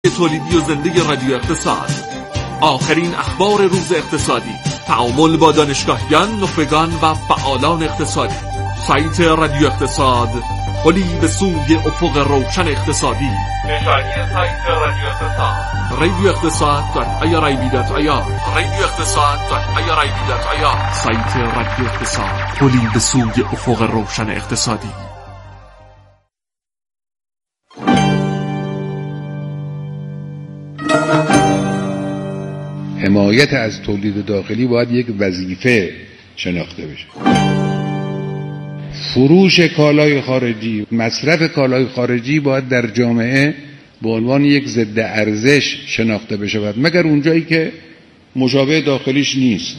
تولیدی و زنده رادیو اقتصاد. آخرین اخبار روز اقتصادی، تعامل با دانشگاهیان، نخبگان و فعالان اقتصادی. سایت رادیو اقتصاد، پلی به سوی افق روشن اقتصادی. نشانی سایت رادیو اقتصاد radioeqtasad.irib.ir radioeqtasad.irib.ir. سایت رادیو اقتصاد، پلی به سوی افق روشن اقتصادی. حمایت از تولید داخلی باید یک وظیفه شناخته بشه. فروش کالای خارجی، مصرف کالای خارجی باید در جامعه به عنوان یک ضد ارزش شناخته بشه، مگر اونجایی که مشابه داخلیش نیست.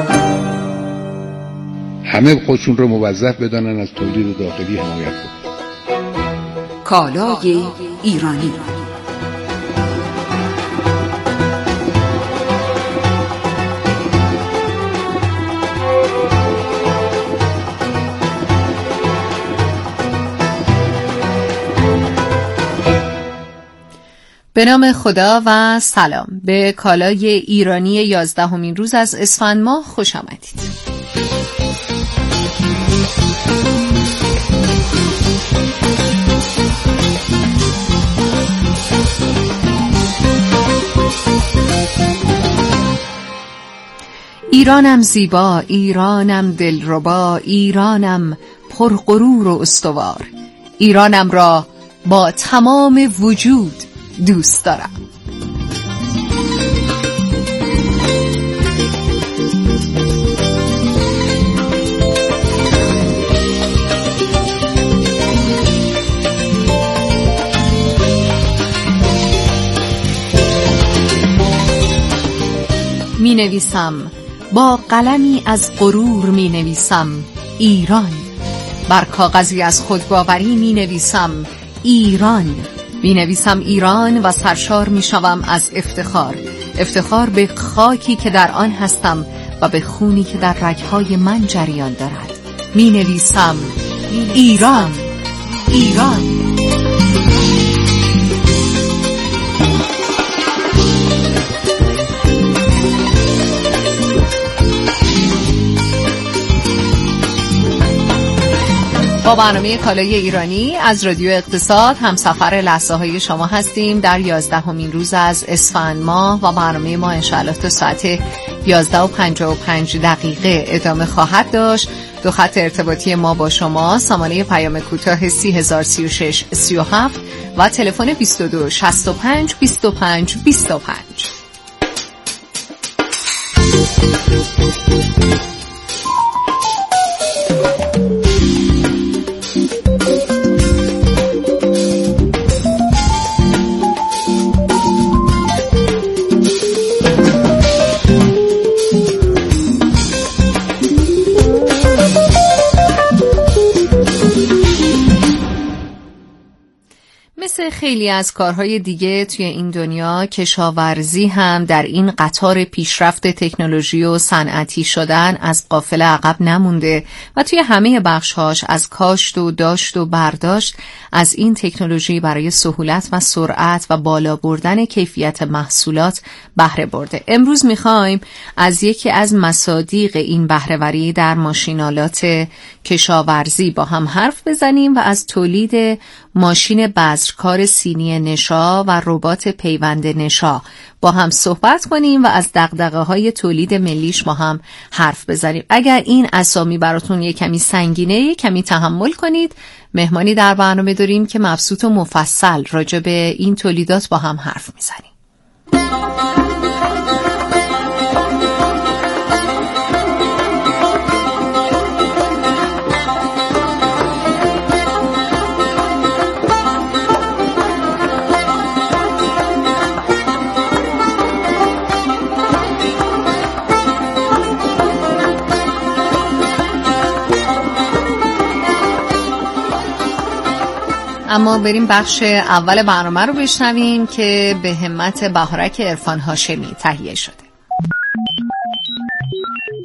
همه خودشون رو موظف بدانن از تولید داخلی حمایت کنن. کالای ایرانی. به نام خدا و سلام به کالای ایرانی 11مین روز از اسفند ماه خوش آمدید. ایرانم زیبا، ایرانم دلربا، ایرانم پرغرور و استوار، ایرانم را با تمام وجود دوست دارم. می نویسم با قلمی از غرور، می نویسم ایران. بر کاغذی از خودباوری می نویسم ایران. می نویسم ایران و سرشار می شوم از افتخار به خاکی که در آن هستم و به خونی که در رگهای من جریان دارد. می نویسم ایران، ایران. با برنامه کالای ایرانی از رادیو اقتصاد همسفر لحظه های شما هستیم در 11مین روز از اسفند ماه و برنامه ما انشاءالله تا ساعت 11:55 ادامه خواهد داشت. دو خط ارتباطی ما با شما، سامانه پیام کوتاه 3036 37 و تلفن 22 65 25 25. خیلی از کارهای دیگه توی این دنیا، کشاورزی هم در این قطار پیشرفت تکنولوژی و صنعتی شدن از قافله عقب نمونده و توی همه بخش‌هاش از کاشت و داشت و برداشت از این تکنولوژی برای سهولت و سرعت و بالا بردن کیفیت محصولات بهره برده. امروز می‌خوایم از یکی از مصادیق این بهره‌وری در ماشین‌آلات کشاورزی با هم حرف بزنیم و از تولید ماشین بذرکار سینی نشا و ربات پیوند نشا با هم صحبت کنیم و از دغدغه‌های تولید ملیش با هم حرف بزنیم. اگر این اسامی براتون یه کمی سنگینه، یه کمی تحمل کنید. مهمانی در برنامه داریم که مبسوط و مفصل راجع به این تولیدات با هم حرف میزنیم. اما بریم بخش اول برنامه رو بشنویم که به همت بهارک عرفان هاشمی تهیه شده.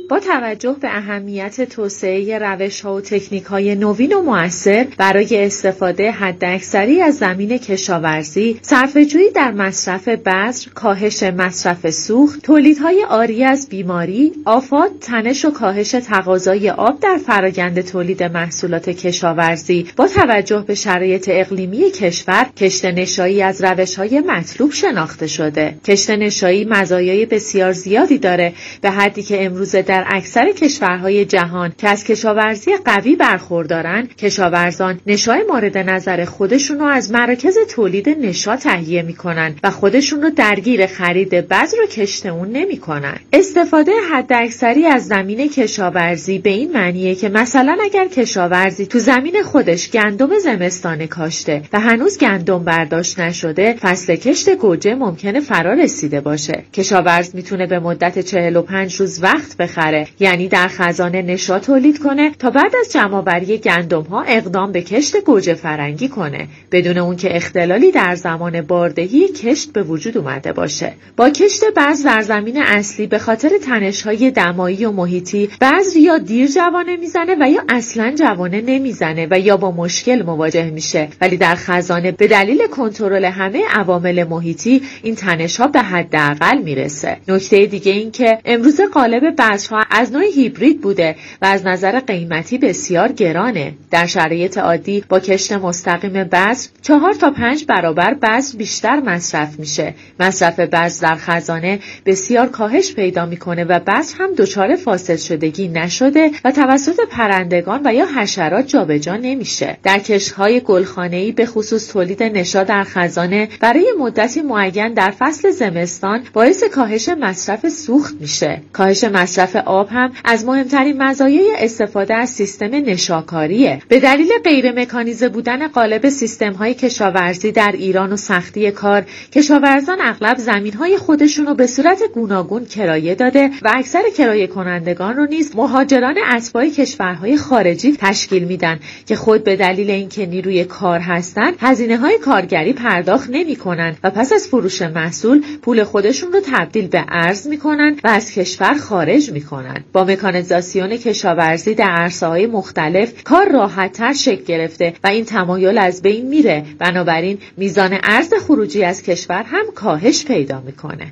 با توجه به اهمیت توسعه روش‌ها و تکنیک‌های نوین و مؤثر برای استفاده حداکثری از زمین کشاورزی، صرفه‌جویی در مصرف بذر، کاهش مصرف سوخت، تولیدهای عاری از بیماری، آفات، تنش و کاهش تقاضای آب در فرآیند تولید محصولات کشاورزی، با توجه به شرایط اقلیمی کشور، کشت نشایی از روش‌های مطلوب شناخته شده. کشت نشایی مزایای بسیار زیادی داره، به حدی که امروزه در اکثر کشورهای جهان که از کشاورزی قوی برخوردارن، کشاورزان نشای مورد نظر خودشون رو از مراکز تولید نشا تهیه میکنن و خودشون رو درگیر خرید بذر و کشت اون نمیکنن. استفاده حداکثری از زمین کشاورزی به این معنیه که مثلا اگر کشاورزی تو زمین خودش گندم زمستانه کاشته و هنوز گندم برداشت نشده، فصل کشت گوجه ممکنه فرا رسیده باشه. کشاورز میتونه به مدت 45 روز وقت بخره، یعنی در خزانه نشا تولید کنه تا بعد از جمع‌آوری گندم‌ها اقدام به کشت گوجه فرنگی کنه، بدون اون که اختلالی در زمان باردهی کشت به وجود اومده باشه. با کشت بذر در زمین اصلی به خاطر تنش‌های دمایی و محیطی، بذر یا دیر جوانه میزنه و یا اصلاً جوانه نمیزنه و یا با مشکل مواجه میشه، ولی در خزانه به دلیل کنترل همه عوامل محیطی این تنش‌ها به حداقل میرسه. نکته دیگه این که امروزه قالب بذرها از نوع هیبرید بوده و از نظر قیمتی بسیار گرانه. در شرایط عادی با کشت مستقیم بذر 4 تا 5 برابر بذر بیشتر مصرف میشه. مصرف بذر در خزانه بسیار کاهش پیدا میکنه و بذر هم دچار فاسد شدگی نشده و توسط پرندگان و یا حشرات جابجا نمیشه. در کشت‌های گلخانه‌ای به خصوص تولید نشا در خزانه برای مدتی معین در فصل زمستان باعث کاهش مصرف سوخت میشه. کاهش مصرف آب هم از مهمترین مزایای استفاده از سیستم نشاکاریه. به دلیل غیر مکانیزه بودن قالب سیستم‌های کشاورزی در ایران و سختی کار، کشاورزان اغلب زمین‌های خودشون رو به صورت گوناگون کرایه داده و اکثر کرایه کنندگان رو نیز مهاجران اتباع کشورهای خارجی تشکیل میدن که خود به دلیل اینکه نیروی کار هستن، هزینه‌های کارگری پرداخت نمی‌کنن و پس از فروش محصول پول خودشون رو تبدیل به ارز می‌کنن و از کشور خارج می‌کنن. با مکانیزاسیون کشاورزی در عرصه‌های مختلف کار راحت‌تر شکل گرفته و این تمایل از بین میره، بنابراین میزان ارز خروجی از کشور هم کاهش پیدا میکنه.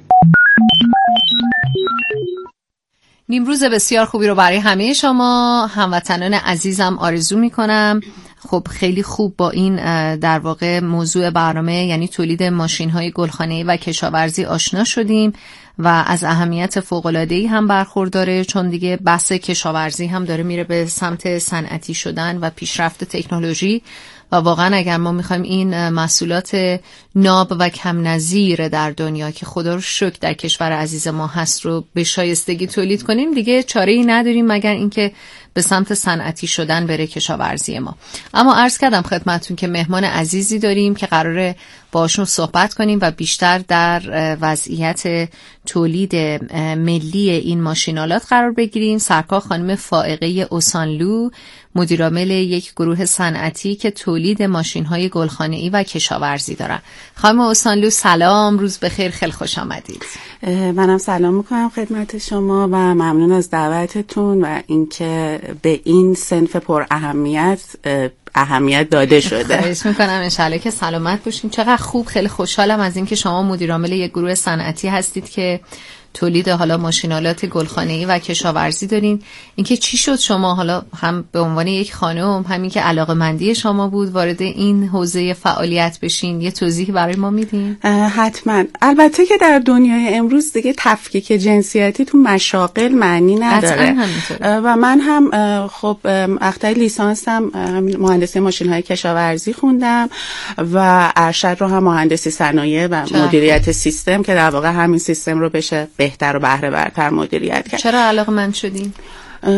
نیمروز بسیار خوبی رو برای همه شما هموطنان عزیزم آرزو میکنم. خب خیلی خوب با این در واقع موضوع برنامه، یعنی تولید ماشین‌های گلخانه‌ای و کشاورزی آشنا شدیم و از اهمیت فوق‌العاده‌ای هم برخورداره، چون دیگه بحث کشاورزی هم داره میره به سمت صنعتی شدن و پیشرفت تکنولوژی و واقعا اگر ما میخوایم این محصولات ناب و کم نظیر در دنیا که خدا رو شکر در کشور عزیز ما هست رو به شایستگی تولید کنیم، دیگه چاره‌ای نداریم مگر اینکه به سمت صنعتی شدن بره کشاورزی ما. اما عرض کردم خدمتتون که مهمان عزیزی داریم که قراره باشون صحبت کنیم و بیشتر در وضعیت تولید ملی این ماشینالات قرار بگیریم. سرکار خانم فائقه اوسانلو، مدیرعامل یک گروه صنعتی که تولید ماشین‌های گلخانه‌ای و کشاورزی دارن. خانم اوسانلو سلام، روز بخیر، خیلی خوش آمدید. منم سلام میکنم خدمت شما و ممنون از دعوتتون و اینکه به این صنف پر اهمیت داده شده. خواهش میکنم، انشالله که سلامت باشین. چقدر خوب، خیلی خوشحالم از اینکه شما مدیرعامل یک گروه صنعتی هستید که تولید حالا ماشینالات گلخانه‌ای و کشاورزی دارین. اینکه چی شد شما حالا هم به عنوان یک خانم، همین که علاقه‌مندی شما بود وارد این حوزه فعالیت بشین، یه توضیح برای ما میدین؟ حتما. البته که در دنیای امروز دیگه تفکیک جنسیتی تو مشاغل معنی نداره و من هم خب مقطع لیسانسم مهندسی ماشین‌های کشاورزی خوندم و ارشد رو هم مهندسی صنایع و مدیریت سیستم که در واقع همین سیستم رو بشه بهتر و بهره برتر مدیریت کرد. چرا علاقه‌مند شدین؟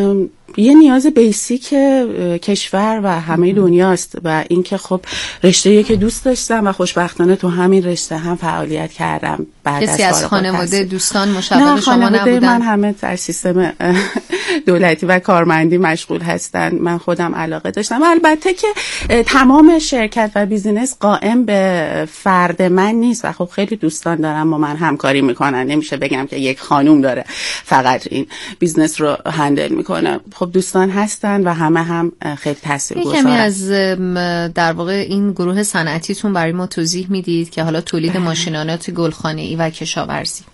یه نیاز بیسیک کشور و همه دنیاست و اینکه خب رشته‌ای که دوست داشتم و خوشبختانه تو همین رشته هم فعالیت کردم. بعد کسی از خانواده دوستان مشغل شما خانواده نبودن؟ من همه در سیستم دولتی و کارمندی مشغول هستن. من خودم علاقه داشتم و البته که تمام شرکت و بیزینس قائم به فرد من نیست و خب خیلی دوستان دارم با من همکاری میکنن. نمیشه بگم که یک خانوم داره فقط این بیزنس رو هندل میکنه. خب دوستان هستن و همه هم خیلی تاثیرگذارن. کمی از در واقع این گروه صنعتیتون برای ما توضیح میدید که حالا تولید ماشینالات گلخانه‌ای و کشاورزی؟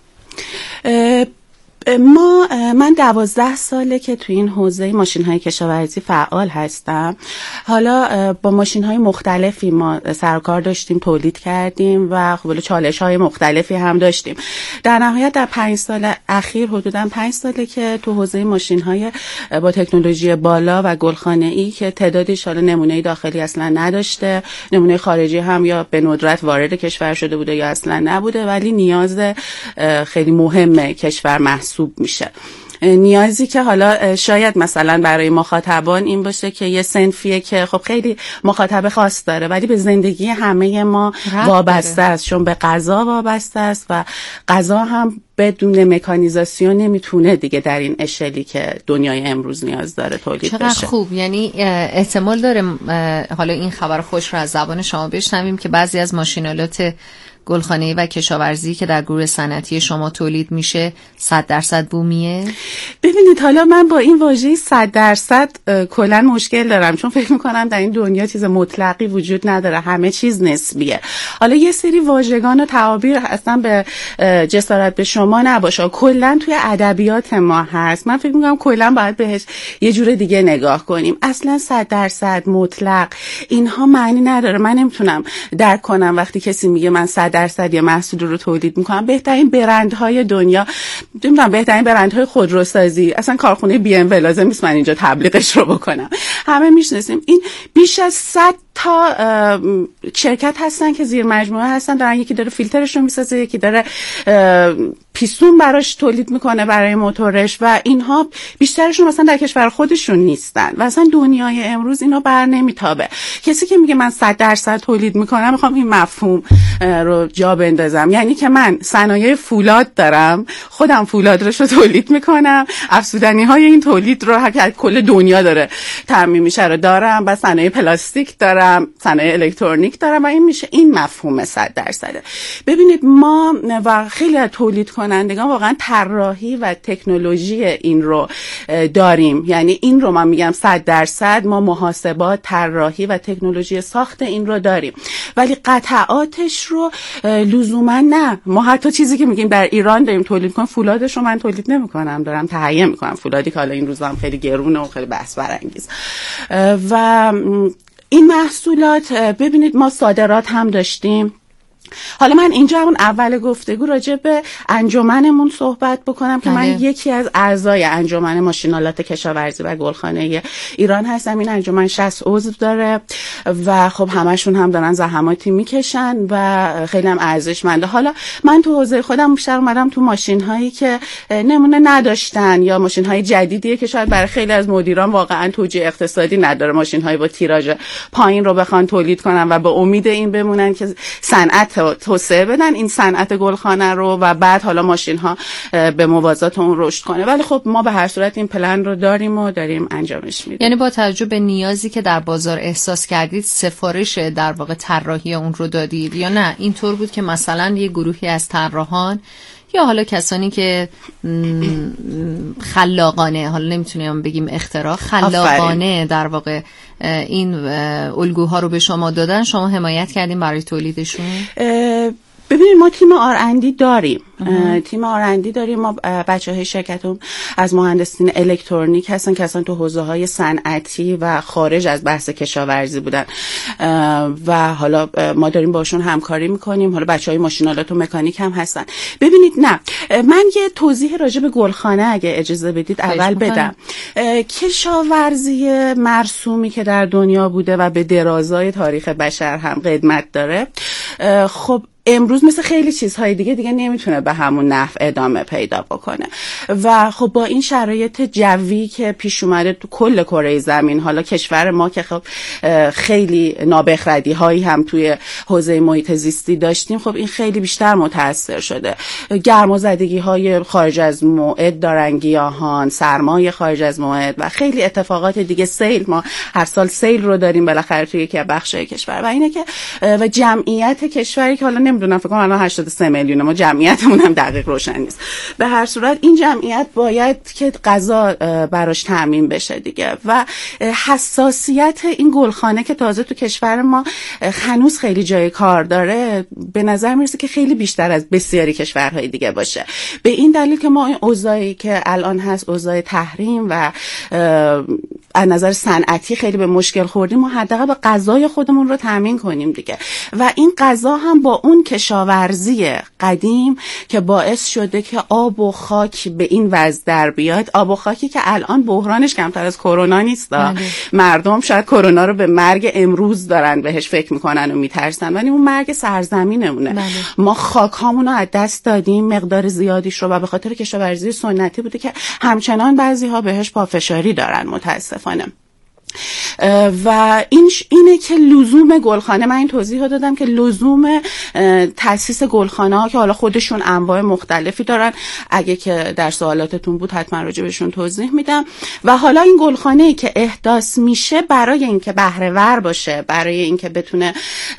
من 12 ساله که تو این حوزه ماشین‌های کشاورزی فعال هستم. حالا با ماشین‌های مختلفی ما سر و کار داشتیم، تولید کردیم و خب چالش‌های مختلفی هم داشتیم. در نهایت در 5 سال اخیر، حدوداً 5 ساله که تو حوزه ماشین‌های با تکنولوژی بالا و گلخانه‌ای که تعدادش حالا نمونه داخلی اصلا نداشته، نمونه خارجی هم یا به ندرت وارد کشور شده بوده یا اصلا نبوده، ولی نیاز خیلی مهمه کشور محسوب میشه. نیازی که حالا شاید مثلا برای مخاطبان این باشه که یه صنفیه که خب خیلی مخاطب خاص داره ولی به زندگی همه ما وابسته است، چون به غذا وابسته است و غذا هم بدون مکانیزاسیون نمیتونه دیگه در این اشلی که دنیای امروز نیاز داره تولید بشه. چقدر خوب. یعنی احتمال داره حالا این خبر خوش رو از زبان شما بشنویم که بعضی از ماشینالات گلخانه‌ای و کشاورزی که در گروه صنعتی شما تولید میشه 100% بومیه؟ ببینید حالا من با این واژه 100% کلا مشکل دارم، چون فکر میکنم در این دنیا چیز مطلقی وجود نداره، همه چیز نسبیه. حالا یه سری واژگان و تعابیر اصلا به جسارت به شما نباشه، کلا توی ادبیات ما هست. من فکر میکنم کلا باید بهش یه جور دیگه نگاه کنیم. اصلا 100% مطلق اینها معنی نداره. من نمیتونم درک کنم وقتی کسی میگه من 100% یه محصول رو تولید میکنم. بهترین برندهای دنیا، نمیدونم، بهترین برندهای خودروسازی، اصلا کارخونه بی ام لازم نیست من اینجا تبلیغش رو بکنم، همه میشناسیم. این بیش از 100 تا شرکت هستن که زیر مجموعه هستن، دارن یکی داره فیلترش رو میسازه، یکی داره پیستون براش تولید میکنه برای موتورش و اینها بیشترشون مثلا در کشور خودشون نیستن و اصلا دنیای امروز اینا بر نمیتابه. کسی که میگه من 100% تولید میکنم، میخوام این مفهوم رو جا بندازم، یعنی که من صنایع فولاد دارم، خودم فولادش رو تولید میکنم، افزودنی های این تولید رو که کل دنیا داره تامین میشه رو دارم، و صنایع پلاستیک دارم، صنایع الکترونیک دارم و این میشه این مفهوم 100%. ببینید ما و خیلی از تولید کنندگان واقعا طراحی و تکنولوژی این رو داریم، یعنی این رو من میگم 100% ما محاسبات، طراحی و تکنولوژی ساخت این رو داریم، ولی قطعاتش رو لزوما نه. ما حتی چیزی که میگیم در ایران داریم تولید کنیم، فولادش رو من تولید نمیکنم، دارم تهیه میکنم. فولادی که حالا این روزا هم خیلی گرونه و خیلی بحث برانگیز. و این محصولات ببینید ما صادرات هم داشتیم. حالا من اینجا همون اول گفتگو راجع به انجمنمون صحبت بکنم که من یکی از اعضای انجمن ماشینالات کشاورزی و گلخانه‌ای ایران هستم. این انجمن 60 عضو داره و خب همشون هم دارن زحماتی میکشن و خیلی هم ارزشمنده. حالا من تو حوزه خودم بیشتر اومدم تو ماشین‌هایی که نمونه نداشتن یا ماشین‌های جدیدیه که شاید برای خیلی از مدیران واقعا توجیه اقتصادی نداره، ماشین‌های با تیراژ پایین رو بخوان تولید کنن و به امید این بمونن که صنعت توسعه بدن این صنعت گلخانه رو و بعد حالا ماشین ها به موازات اون رشد کنه. ولی خب ما به هر صورت این پلن رو داریم و داریم انجامش میدیم. یعنی با توجه به نیازی که در بازار احساس کردید سفارش در واقع طراحی اون رو دادید یا نه اینطور بود که مثلا یه گروهی از طراحان یا حالا کسانی که خلاقانه، حالا نمیتونیم بگیم اختراع، خلاقانه در واقع این الگوها رو به شما دادن، شما حمایت کردین برای تولیدشون؟ ببینید ما تیم آر&دی داریم. تیم آر&دی داریم. ما بچه‌های شرکتم از مهندسین الکترونیک هستن که اصلا تو حوزه‌های صنعتی و خارج از بحث کشاورزی بودن و حالا ما داریم باشون همکاری میکنیم. حالا بچه‌های ماشینالات و مکانیک هم هستن. ببینید نه، من یه توضیح راجع به گلخانه اگه اجازه بدید اول بدم. کشاورزی مرسومی که در دنیا بوده و به درازای تاریخ بشر هم قدمت داره، خب امروز مثل خیلی چیزهای دیگه نمیتونه به همون نحو ادامه پیدا بکنه و خب با این شرایط جوی که پیش اومده تو کل کره زمین، حالا کشور ما که خب خیلی نابخردی هایی هم توی حوزه محیط زیستی داشتیم، خب این خیلی بیشتر متاثر شده. گرمازدگی های خارج از موعد دارن گیاهان، سرمای خارج از موعد و خیلی اتفاقات دیگه. سیل، ما هر سال سیل رو داریم بالاخره توی یکی از بخش‌های کشور و اینه که و جمعیت کشوری که حالا نمیدونم فکر کنم الان 83 میلیونه، ما جمعیتمون هم دقیق روشن نیست. به هر صورت این جمعیت باید که غذا براش تامین بشه دیگه و حساسیت این گلخانه که تازه تو کشور ما هنوز خیلی جای کار داره، به نظر میرسه که خیلی بیشتر از بسیاری کشورهای دیگه باشه. به این دلیل که ما این اوضاعی که الان هست، اوضاع تحریم و از نظر صنعتی خیلی به مشکل خوردیم، ما حداقل به غذای خودمون رو تامین کنیم دیگه. و این غذا هم با اون کشاورزی قدیم که باعث شده که آب و خاک به این وضع در بیاد. آب و خاکی که الان بحرانش کمتر از کرونا نیست. مردم شاید کرونا رو به مرگ امروز دارن بهش فکر میکنن و میترسن، ولی اون مرگ سرزمینمونه. ما خاک هامون رو از دست دادیم مقدار زیادیش رو و به خاطر کشاورزی سنتی بوده که همچنان بعضی ها بهش پافشاری دارن متاسفانه. و اینه که لزوم گلخانه، من این توضیح دادم که لزوم تأسیس گلخانه ها که حالا خودشون انواع مختلفی دارن، اگه که در سوالاتتون بود حتما راجع بهشون توضیح میدم. و حالا این گلخانه‌ای که احداث میشه برای اینکه بهره ور باشه، برای اینکه بتونه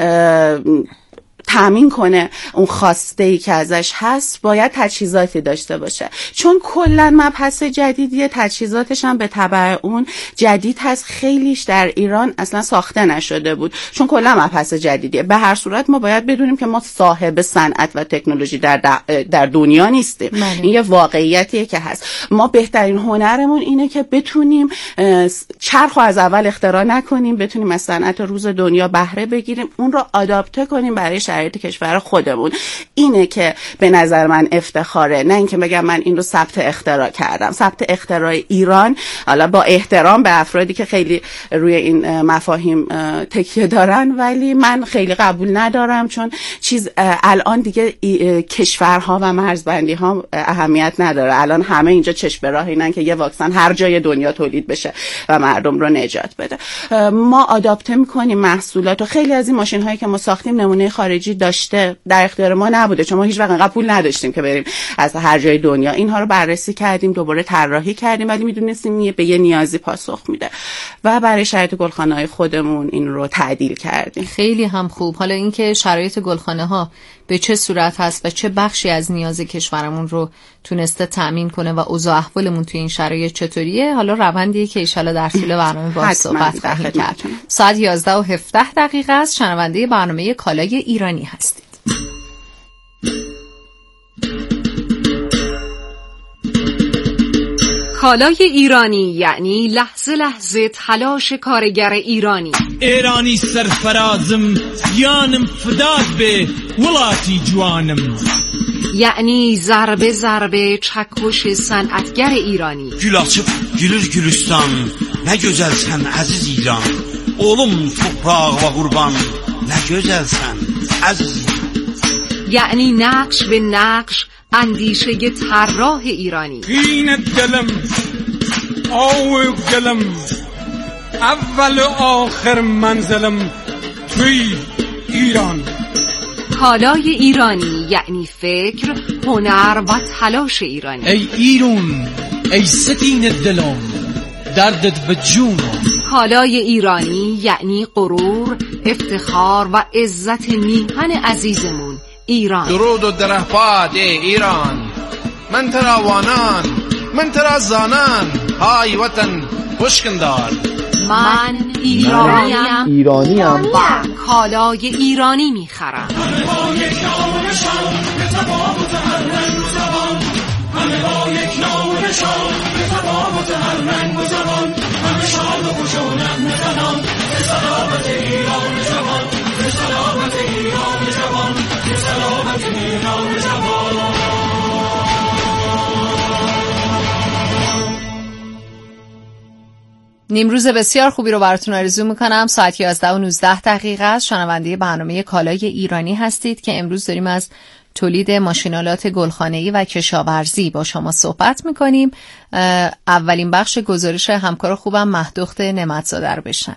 تامین کنه اون خواسته‌ای که ازش هست، باید تجهیزاتی داشته باشه. چون کلا مبحث جدیدیه، تجهیزاتش هم به تبع اون جدید هست. خیلیش در ایران اصلا ساخته نشده بود چون کلا مبحث جدیدیه. به هر صورت ما باید بدونیم که ما صاحب صنعت و تکنولوژی در دنیا نیستیم. این یه واقعیتیه که هست. ما بهترین هنرمون اینه که بتونیم چرخو از اول اختراع نکنیم، بتونیم از صنعت روز دنیا بهره بگیریم، اون رو آداپته کنیم برای شرایط کشور خودمون. اینه که به نظر من افتخاره، نه اینکه بگم من این رو ثبت اختراع کردم. ثبت اختراع ایران، حالا با احترام به افرادی که خیلی روی این مفاهیم تکیه دارن، ولی من خیلی قبول ندارم، چون الان دیگه کشورها و مرزبندی ها اهمیت نداره. الان همه اینجا چشم به راه اینن که یه واکسن هر جای دنیا تولید بشه و مردم رو نجات بده. ما آداپته میکنیم محصولات و خیلی از این ماشین هایی که ما ساختیم نمونه خارجی داشته، در اختیار ما نبوده چون ما هیچ وقت انقدر پول نداشتیم که بریم از هر جای دنیا. اینها رو بررسی کردیم، دوباره طراحی کردیم، ولی میدونستیم به یه نیازی پاسخ میده و برای شرایط گلخانه‌های خودمون این رو تعدیل کردیم. خیلی هم خوب. حالا اینکه شرایط گلخانه ها به چه صورت هست و چه بخشی از نیاز کشورمون رو تونسته تامین کنه و اوضاع احوالمون توی این شرایط چطوریه، حالا روندیه که ان شاءالله در طول برنامه با صحبت خواهیم کرد. ساعت 11:17 است. شنونده برنامه کالای ایرانی هستید. کالای ایرانی یعنی لحظه لحظه تلاش کارگر ایرانی سرفرازم یانم فداد به ولاتی جوانم، یعنی ضربه ضربه چکش صنعتگر ایرانی. گل açıb gülür Gülüstan, nə gözəlsən əziz İran. Oğlum toprağa və qurban, nə gözəlsən əziz. یعنی نقش به نقش اندیشه طراح ایرانی. این دلم آو دلم اول و آخر منزلم توی ایران. کالای ایرانی یعنی فکر، هنر و تلاش ایرانی. ای ایران، ای ستین دلم، دردت به جونم. کالای ایرانی یعنی غرور، افتخار و عزت میهن عزیزمون ایران. درود و درهپاد ای ایران، من ترا وانان، من ترا زانان، های وطن بشکندار. من ایرانیم و کالای ایرانی میخرم. نیمروز بسیار خوبی رو براتون آرزو میکنم. ساعت 11:19 است. شنونده برنامه کالای ایرانی هستید که امروز داریم از تولید ماشین‌آلات گلخانه‌ای و کشاورزی با شما صحبت میکنیم. اولین بخش گزارش همکار خوبم مهدخت نعمتزاده رو بشنویم.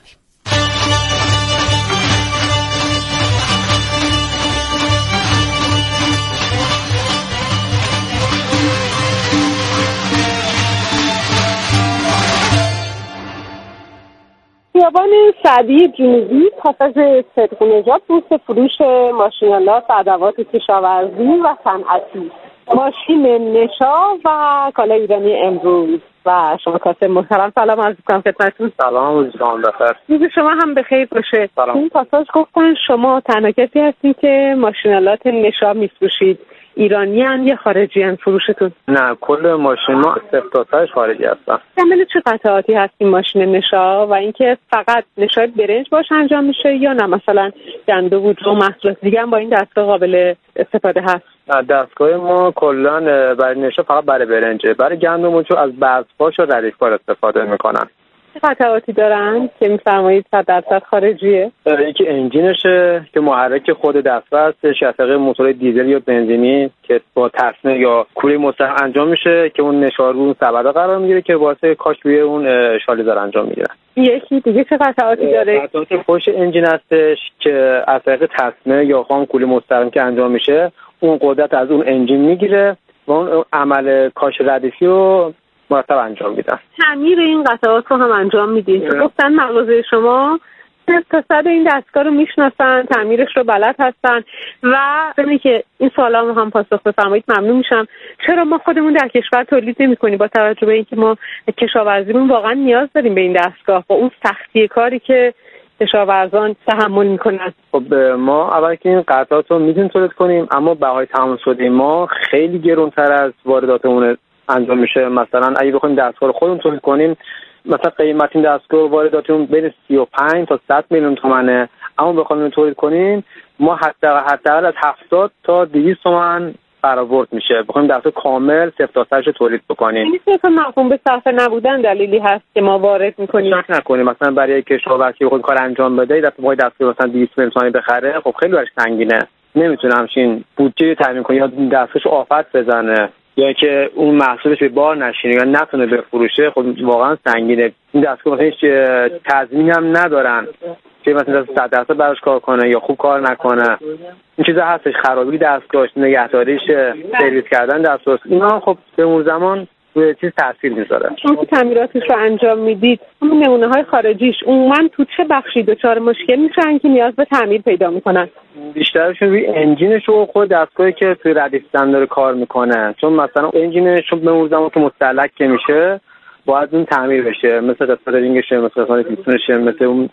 خیابان سعدی جنوبی پاساژ صدق‌نژاد بورس فروش ماشین‌آلات و ادوات کشاورزی و صنعتی، ماشین نشا و کالای ایرانی امروز و شما کاسب محترم سلام عرض می‌کنم خدمتتون. سلام، روزتون بخیر. روز شما هم بخیر باشه. این پاساژ گفتن شما تنها کسی هستید که ماشین‌آلات نشا می‌فروشید. ایرانیان یا خارجیان فروشتون؟ نه، کل ماشین ما صفر خارجی هستن. کامل چه قطعاتی هست این ماشین نشا و اینکه فقط نشای برنج باش انجام میشه یا نه مثلا گندم و جو محصولات دیگه هم با این دستگاه قابل استفاده هست؟ دستگاه ما کلا برای نشا فقط برای برنجه. برای گندم و جو از بذرهاش و ردیف‌ها استفاده میکنن. چه قطعاتی دارن که میفرمایید 100% خارجیه؟ یکی انجینشه که محرک خود دستگاه هستش، از طریق موتور دیزل یا بنزینی که با تصمیم یا کوله مستقیم انجام میشه که اون نشا رو اون سبدا قرار میگیره که واسه کاش روی اون شالیزر انجام میگیره. یکی دیگه چه قطعاتی داره؟ قطعات پشت انجین هستش که از طریق تصمیم یا هم کوله مستقیم که انجام میشه اون قدرت از اون انجین میگیره و اون عمل کاش ردیفی رو مرتب انجام میدن. تعمیر این قطعات رو هم انجام میدین؟ گفتن مغازه شما تا 100 این دستگاه رو میشناسن، تعمیرش رو بلد هستن و ببینید که این سوالا رو هم پاسخ بفرمایید ممنون میشم. چرا ما خودمون در کشور تولید نمی‌کنیم با توجه به اینکه ما کشاورزیمون واقعا نیاز داریم به این دستگاه با اون سختی کاری که کشاورزان تحمل میکنن؟ خب ما اول که این قطعات رو میتونیم تولید کنیم اما بهای تمام شده ما خیلی گرانتر از وارداتمون انجام میشه. مثلا اگه بخوایم دستگاه رو خودمون تولید کنیم مثلا قیمت این دستگاه وارداتمون بین 35 تا 100 میلیون تومانه، اما بخوایم تولید کنیم ما حداقل از 70 تا 200 تومان برآورد میشه. بخوایم دستگاه کامل صفر تا صدش تولید بکنیم. این صرفا مفهوم به صرفه نبودن دلیلی هست که ما وارد میکنیم. شک نکنیم مثلا برای کشاورزی که خود کار انجام بده دستگاه مثلا 200 میلیون تومانی بخره، خب خیلی براش سنگینه، نمیتونه همچین بودجه تامین کنه یا دستگاهش آفت بزنه یا که اون محصولش به بار نشینه یا نتونه بفروشه. خب واقعا سنگینه. این دستگاه مثلا هیچ تضمینی هم ندارن که مثلا 100% براش کار کنه یا خوب کار نکنه. این چیزا هستش، خرابی دستگاهش، نگهداریش، سرویس کردن دستگاه، اینا خب به مرور زمان روی چیز تاثیر میذاره. شما که تعمیراتش رو انجام میدید همون نمونه‌های خارجیش عموما تو چه بخشی دچار مشکل میشن که نیاز به تعمیر پیدا میکنن؟ بیشترشون روی انجینش و خود دستگاهی که توی ردیف زن داره کار میکنه، چون مثلا انجینش به مرور زمان که مستهلک میشه باید اون تعمیر بشه، مثل قسمت رینگشه، مثل قسمت پیستونشه، مثل اون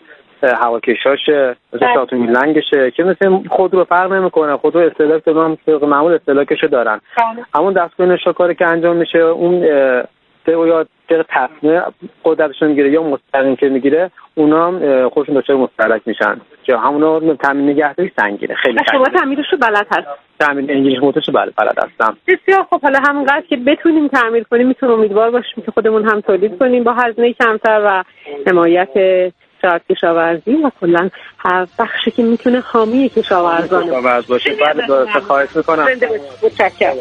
هواکشاشه، مثل شاتومی لنگشه که مثل خودرو فرق نمیکنه. خودرو استهلاک دارن، طبق معمول استهلاکشو دارن. اما دستگاه نشاکاری که انجام میشه اون یا طبق تصمیم قدرتشون میگیره یا مستقیم که میگیره، اونا هم خودشون دچار مستهلک میشن که همونا تامین نگهداری سنگینه. خیلی شما تعمیرش رو بلد هست؟ تعمیر انجینش موتورش بلد هستم. بسیار خب، حالا همونقدر که بتونیم تعمیر کنیم میتونیم امیدوار باشیم که خودمون هم تولید کنیم با هزینه کمتر و حمایت کشاورزی و کلا هر بخشی که میتونه حامی کشاورزان باشه. بله، خواهش میکنم. متشکرم.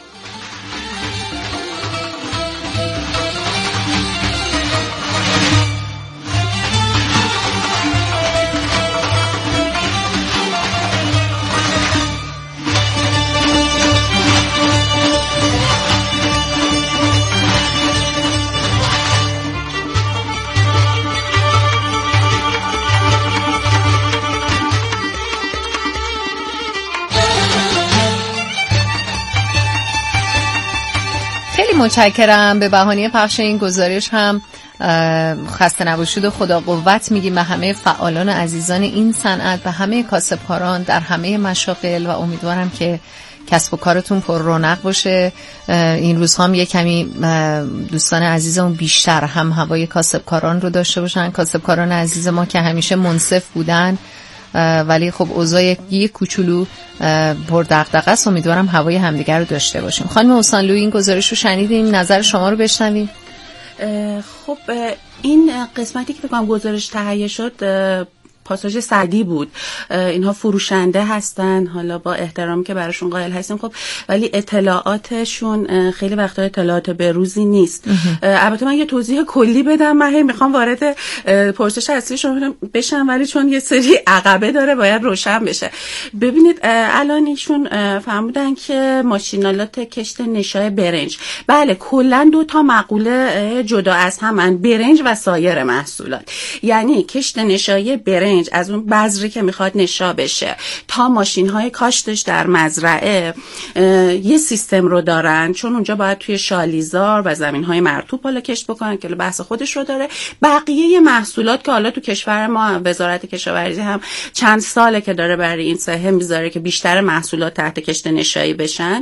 متشکرم. به بهانه پخش این گزارش هم خسته نباشید و خدا قوت میگیم به همه فعالان و عزیزان این صنعت، به همه کاسبکاران در همه مشاغل و امیدوارم که کسب و کارتون پر رونق باشه. این روزها هم یک کمی دوستان عزیزمون بیشتر هم هوای کاسبکاران رو داشته باشن. کاسبکاران عزیز ما که همیشه منصف بودن ولی خب اوضاع یک کوچولو پر دغدغه است. امیدوارم هوای همدیگر رو داشته باشیم. خانم اوسانلویی این گزارش رو شنیدیم، نظر شما رو بشنویم. خب این قسمتی که بگم گزارش تهیه شد پاساژ سعدی بود. اینها فروشنده هستن، حالا با احترامی که براشون قائل هستیم، خب ولی اطلاعاتشون خیلی وقتا اطلاعات بروزی نیست. البته من یه توضیح کلی بدم، من میخوام وارد پرسش اصلی شما بشم ولی چون یه سری عقبه داره باید روشن بشه. ببینید الان ایشون فهمیدن که ماشینالات کشت نشای برنج، بله کلا 2 تا مقوله جدا از همن، برنج و سایر محصولات. یعنی کشت نشای برنج از اون بذری که میخواد نشا بشه تا ماشین‌های کاشتش در مزرعه یه سیستم رو دارن، چون اونجا باید توی شالیزار و زمین‌های مرطوب حالا کشت بکنن که بحث خودش رو داره. بقیه محصولات که حالا تو کشور ما وزارت کشاورزی هم چند ساله که داره برای این سهم میذاره که بیشتر محصولات تحت کشت نشایی بشن.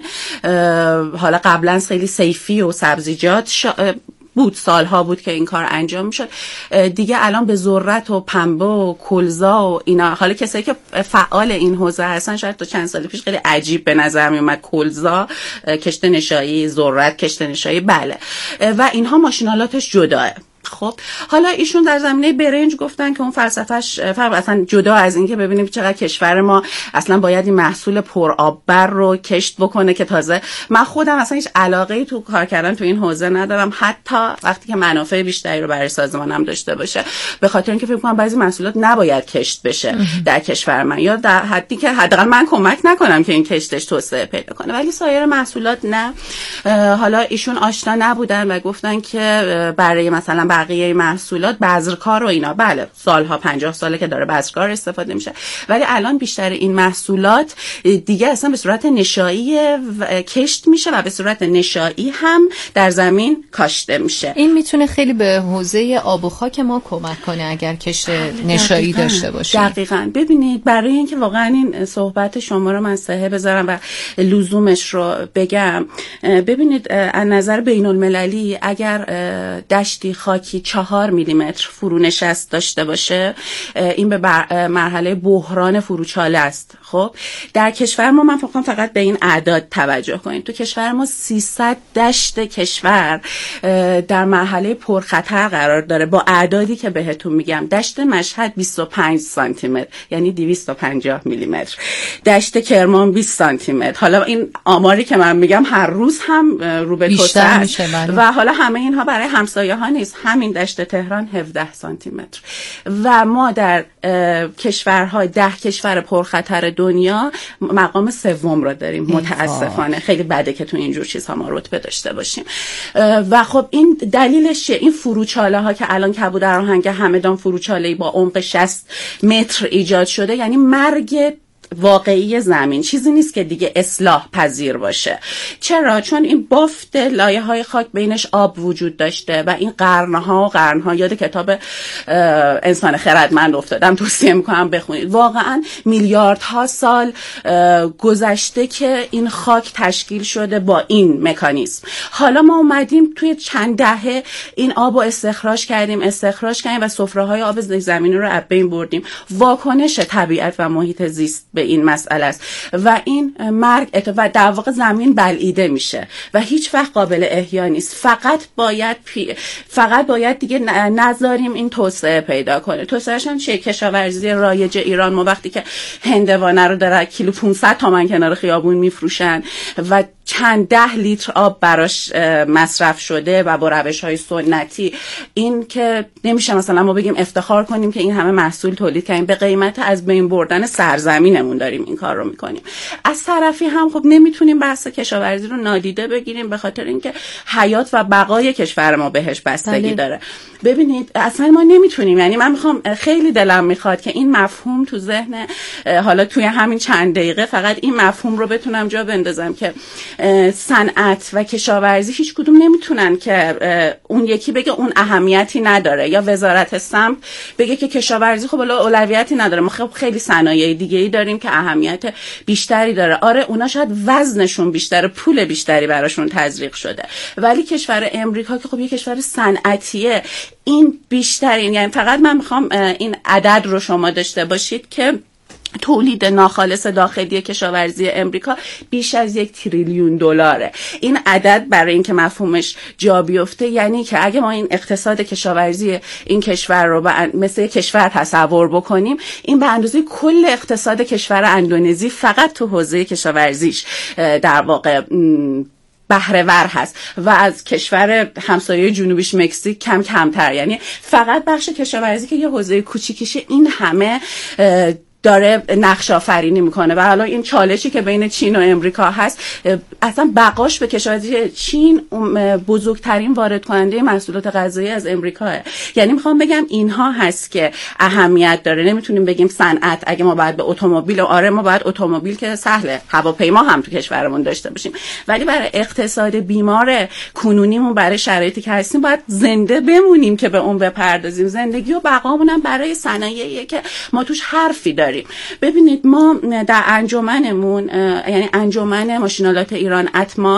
حالا قبلا خیلی صیفی و سبزیجات بود، سالها بود که این کار انجام میشد، دیگه الان به ذرت و پنبه و کلزا و اینا، حالا کسایی که فعال این حوزه هستن شاید تا چند سال پیش خیلی عجیب به نظر می اومد کلزا کشت نشایی، ذرت کشت نشایی، بله، و اینها ماشینالاتش جداه. خب حالا ایشون در زمینه برنج گفتن که اون فلسفهش اصلا جدا از این که ببینیم چقدر کشور ما اصلا باید این محصول پرآببر رو کشت بکنه، که تازه من خودم اصلا هیچ علاقه‌ای تو کار کردن تو این حوزه ندارم، حتی وقتی که منافع بیشتری رو برای سازمانم داشته باشه، به خاطر اینکه فکر کنم بعضی محصولات نباید کشت بشه در کشور من، یا در حدی که حداقل من کمک نکنم که این کشتش توسعه پیدا کنه، ولی سایر محصولات نه. حالا ایشون آشنا نبودن و گفتن که برای مثلا بقیه محصولات بذرکار و اینا، بله سالها 50 ساله که داره بذرکار استفاده میشه، ولی الان بیشتر این محصولات دیگه اصلا به صورت نشایی کشت میشه و به صورت نشایی هم در زمین کاشته میشه. این میتونه خیلی به حوزه آب و خاک ما کمک کنه اگر کشت نشایی داشته باشیم. دقیقاً. ببینید برای اینکه واقعا این صحبت شما رو من صحه بذارم و لزومش رو بگم، ببینید از نظر بین المللی اگر دشتی خاکی 4 میلیمتر فرونشست داشته باشه، این به مرحله بحران فروچاله است. خب در کشور ما من فقط به این اعداد توجه کنید، تو کشور ما 300 دشت کشور در مرحله پرخطر قرار داره، با اعدادی که بهتون میگم. دشت مشهد 25 سانتی متر یعنی 250 میلیمتر، دشت کرمان 20 سانتی متر، حالا این آماری که من میگم هر روز هم رو به توسعه میشه، و حالا همه اینها برای همسایه ها نیست. همین دشت تهران 17 سانتی متر و ما در کشورهای 10 کشور پرخطر دنیا مقام 3 رو داریم. متاسفانه خیلی بده که تو اینجور چیزها ما رتبه داشته باشیم. و خب این دلیلش چیه؟ این فروچاله ها که الان کبود آهنگ همدان فروچاله‌ای با عمق 60 متر ایجاد شده، یعنی مرگ واقعی زمین، چیزی نیست که دیگه اصلاح پذیر باشه. چرا؟ چون این بافت لایه‌های خاک بینش آب وجود داشته و این قرنها یاد کتاب انسان خردمند افتادم، توصیه میکنم بخونید. واقعا میلیاردها سال گذشته که این خاک تشکیل شده با این مکانیزم. حالا ما اومدیم توی چند دهه این آب رو استخراج کردیم و سفره‌های آب زمینی رو از بین بردیم. واکنش طبیعت و محیط زیست به این مسئله است و این مرگ و در واقع زمین بلعیده میشه و هیچ وقت قابل احیا نیست. فقط باید دیگه نذاریم این توسعه پیدا کنه. توسعهش هم چه؟ کشاورزی رایج ایران، ما وقتی که هندوانه رو در کیلو 500 تومان کنار خیابون میفروشن و چند 10 لیتر آب براش مصرف شده و با روش‌های سنتی، این که نمیشه مثلا ما بگیم افتخار کنیم که این همه محصول تولید کردیم، به قیمت از بین بردن سرزمینمون داریم این کار رو میکنیم. از طرفی هم خب نمیتونیم بحث کشاورزی رو نادیده بگیریم، به خاطر اینکه حیات و بقای کشور ما بهش بستگی داره. ببینید اصلا ما نمیتونیم، یعنی من میخوام، خیلی دلم میخواد که این مفهوم تو ذهن، حالا توی همین چند دقیقه فقط این مفهوم رو بتونم جا بندازم که صنعت و کشاورزی هیچ کدوم نمیتونن که اون یکی بگه اون اهمیتی نداره یا وزارت سمت بگه که کشاورزی خب اولویتی نداره، ما خب خیلی صنایع دیگه‌ای داریم که اهمیت بیشتری داره. آره اونا شاید وزنشون بیشتره، پول بیشتری براشون تزریق شده، ولی کشور امریکا که خب یه کشور صنعتیه، این بیشترین، یعنی فقط من میخوام این عدد رو شما داشته باشید که تولید ناخالص داخلی کشاورزی امریکا بیش از 1 تریلیون دلاره. این عدد برای اینکه مفهومش جا بیفته یعنی که اگه ما این اقتصاد کشاورزی این کشور رو مثل کشور تصور بکنیم، این به اندازه کل اقتصاد کشور اندونزی فقط تو حوزه کشاورزیش در واقع بهره ور هست و از کشور همسایه جنوبیش مکزیک کمتر. یعنی فقط بخش کشاورزی که یه حوزه کوچیکیشه این همه داره نقش آفرینی میکنه. و حالا این چالشی که بین چین و امریکا هست، اصلا بقاش به کشاورزی چین بزرگترین وارد کننده محصولات غذایی از امریکاه. یعنی میخوام بگم اینها هست که اهمیت داره. نمیتونیم بگیم صنعت اگه ما باید به اتومبیل، آره ما باید اتومبیل که سهله، هواپیما هم تو کشورمون داشته باشیم، ولی برای اقتصاد بیمار کنونیمون، برای شرایطی که هستیم، باید زنده بمونیم که به اون بپردازیم. زندگی و بقامون هم برای صنایعیه که ما توش حرفی داریم. ببینید ما در انجمنمون، یعنی انجمن ماشین‌آلات ایران اتما،